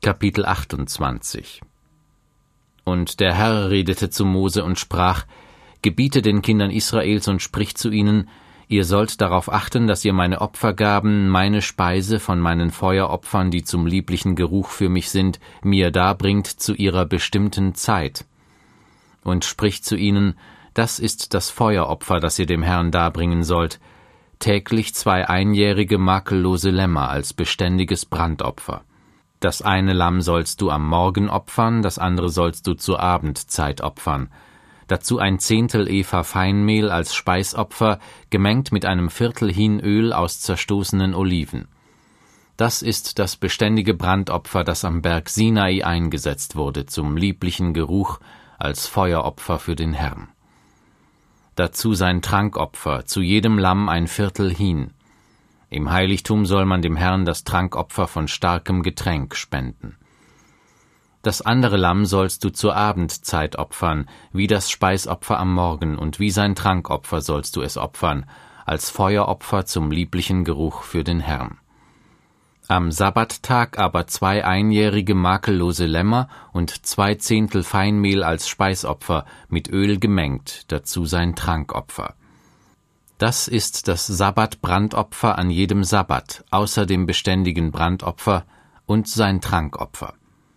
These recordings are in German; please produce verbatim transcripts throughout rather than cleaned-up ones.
Kapitel achtundzwanzig. Und der Herr redete zu Mose und sprach: Gebiete den Kindern Israels und sprich zu ihnen: Ihr sollt darauf achten, dass ihr meine Opfergaben, meine Speise von meinen Feueropfern, die zum lieblichen Geruch für mich sind, mir darbringt zu ihrer bestimmten Zeit. Und sprich zu ihnen: Das ist das Feueropfer, das ihr dem Herrn darbringen sollt, täglich zwei einjährige makellose Lämmer als beständiges Brandopfer. Das eine Lamm sollst du am Morgen opfern, das andere sollst du zur Abendzeit opfern. Dazu ein Zehntel Epha Feinmehl als Speisopfer, gemengt mit einem Viertel Hin Öl aus zerstoßenen Oliven. Das ist das beständige Brandopfer, das am Berg Sinai eingesetzt wurde, zum lieblichen Geruch, als Feueropfer für den Herrn. Dazu sein Trankopfer, zu jedem Lamm ein Viertel Hin. Im Heiligtum soll man dem Herrn das Trankopfer von starkem Getränk spenden. Das andere Lamm sollst du zur Abendzeit opfern, wie das Speisopfer am Morgen, und wie sein Trankopfer sollst du es opfern, als Feueropfer zum lieblichen Geruch für den Herrn. Am Sabbattag aber zwei einjährige makellose Lämmer und zwei Zehntel Feinmehl als Speisopfer, mit Öl gemengt, dazu sein Trankopfer. Das ist das Sabbat-Brandopfer an jedem Sabbat, außer dem beständigen Brandopfer, und sein Trankopfer.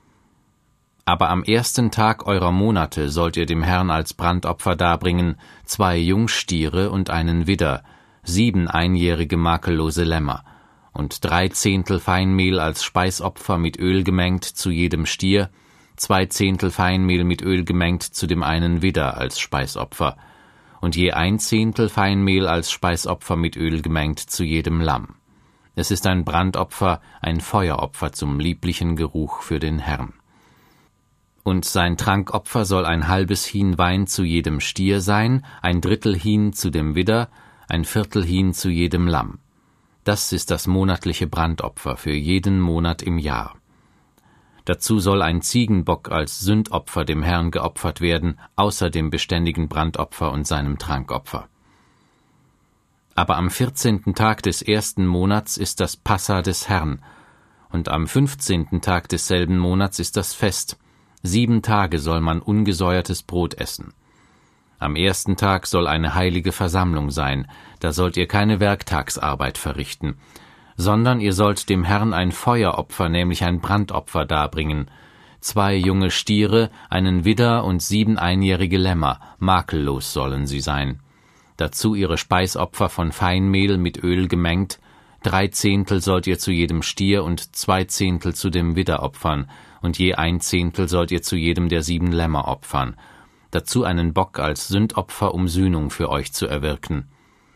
Aber am ersten Tag eurer Monate sollt ihr dem Herrn als Brandopfer darbringen zwei Jungstiere und einen Widder, sieben einjährige makellose Lämmer, und drei Zehntel Feinmehl als Speisopfer mit Öl gemengt zu jedem Stier, zwei Zehntel Feinmehl mit Öl gemengt zu dem einen Widder als Speisopfer, und je ein Zehntel Feinmehl als Speisopfer mit Öl gemengt zu jedem Lamm. Es ist ein Brandopfer, ein Feueropfer zum lieblichen Geruch für den Herrn. Und sein Trankopfer soll ein halbes Hin Wein zu jedem Stier sein, ein Drittel Hin zu dem Widder, ein Viertel Hin zu jedem Lamm. Das ist das monatliche Brandopfer für jeden Monat im Jahr. Dazu soll ein Ziegenbock als Sündopfer dem Herrn geopfert werden, außer dem beständigen Brandopfer und seinem Trankopfer. Aber am vierzehnten Tag des ersten Monats ist das Passa des Herrn, und am fünfzehnten Tag desselben Monats ist das Fest. Sieben Tage soll man ungesäuertes Brot essen. Am ersten Tag soll eine heilige Versammlung sein, da sollt ihr keine Werktagsarbeit verrichten, sondern ihr sollt dem Herrn ein Feueropfer, nämlich ein Brandopfer darbringen, zwei junge Stiere, einen Widder und sieben einjährige Lämmer, makellos sollen sie sein. Dazu ihre Speisopfer von Feinmehl mit Öl gemengt, drei Zehntel sollt ihr zu jedem Stier und zwei Zehntel zu dem Widder opfern, und je ein Zehntel sollt ihr zu jedem der sieben Lämmer opfern, dazu einen Bock als Sündopfer, um Sühnung für euch zu erwirken.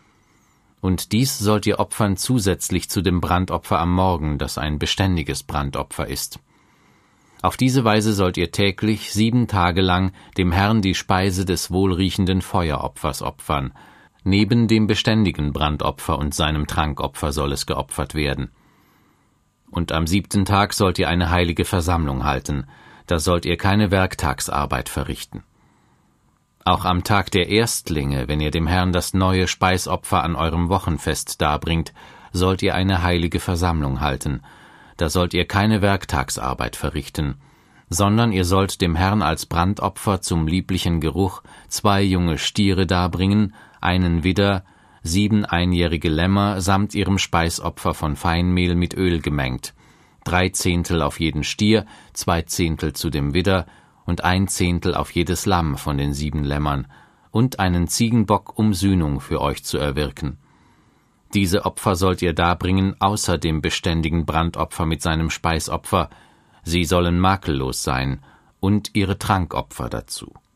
Und dies sollt ihr opfern zusätzlich zu dem Brandopfer am Morgen, das ein beständiges Brandopfer ist. Auf diese Weise sollt ihr täglich sieben Tage lang dem Herrn die Speise des wohlriechenden Feueropfers opfern. Neben dem beständigen Brandopfer und seinem Trankopfer soll es geopfert werden. Und am siebten Tag sollt ihr eine heilige Versammlung halten, da sollt ihr keine Werktagsarbeit verrichten. Auch am Tag der Erstlinge, wenn ihr dem Herrn das neue Speisopfer an eurem Wochenfest darbringt, sollt ihr eine heilige Versammlung halten, da sollt ihr keine Werktagsarbeit verrichten, sondern ihr sollt dem Herrn als Brandopfer zum lieblichen Geruch zwei junge Stiere darbringen, einen Widder, sieben einjährige Lämmer samt ihrem Speisopfer von Feinmehl mit Öl gemengt, drei Zehntel auf jeden Stier, zwei Zehntel zu dem Widder und ein Zehntel auf jedes Lamm von den sieben Lämmern und einen Ziegenbock, um Sühnung für euch zu erwirken. Diese Opfer sollt ihr darbringen außer dem beständigen Brandopfer mit seinem Speisopfer, sie sollen makellos sein, und ihre Trankopfer dazu.